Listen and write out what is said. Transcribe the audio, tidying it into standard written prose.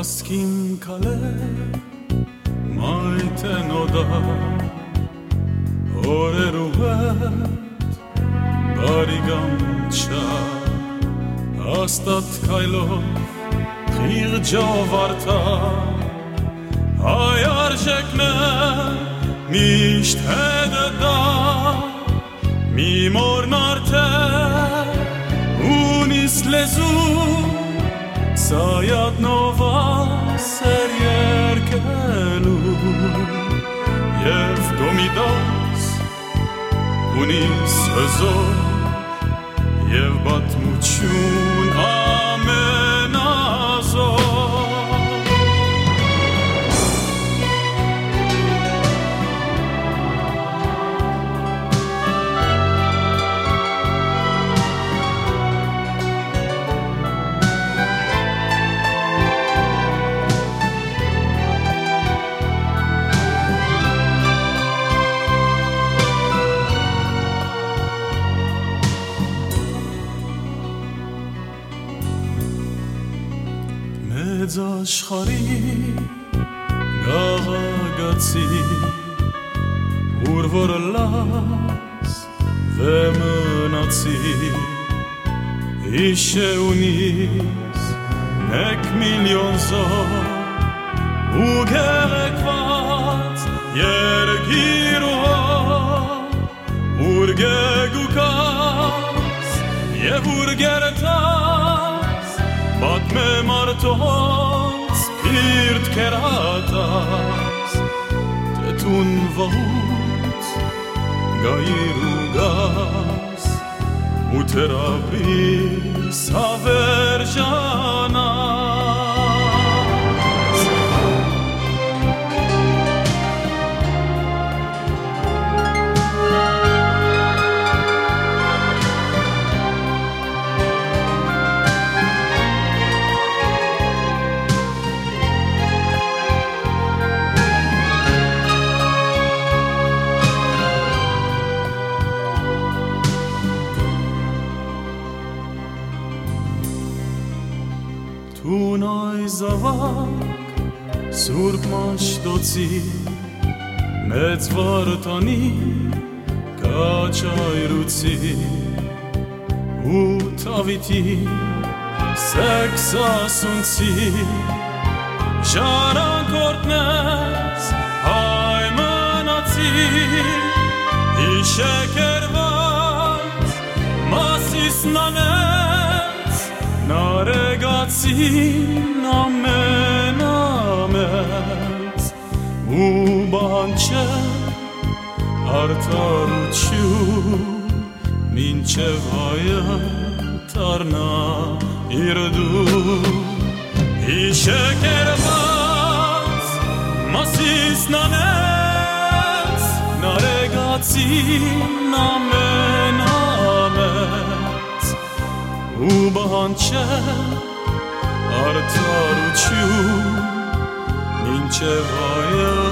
Ասկին կալե մայթեն օդա օրերու հետ բարի գամչա աստատ կայլով խիղջով արդա հայ արժեքն է միշտ հետը դա մի մորն արդե ունիս լեզու Սայատնովա սեր երկելու և գոմիդաս ունիս հզոր և բատմություն ամենազոր Մեծ աշխարի գաղագացի ուր որ լաս վեմնացի իշե ունիս 1 միլիոն զոր ու գեղեկված երգիր ու ուր գեգուկաս և ուր գերտաս Բատմե մարդոց պիրտ կերատաս Տետուն վաղուց գայիր ու գաս ու թերաբիս հավերջանաս Տուն այ զավակ սուրբ մաշտոցի մեծ վարդանի կաչայրուցի ու թավիթի սեքսասունցի ժառանգորդնես հայ մնացի իշեկերված մասիս նանես նարեգացին ամենամեծ ու բանչե արդարություն մինչև հայը տարնա իր դու իշեկերված մասիս նանես նարեգացին ամենամեծ ու բանչե արդարություն մինչև հայը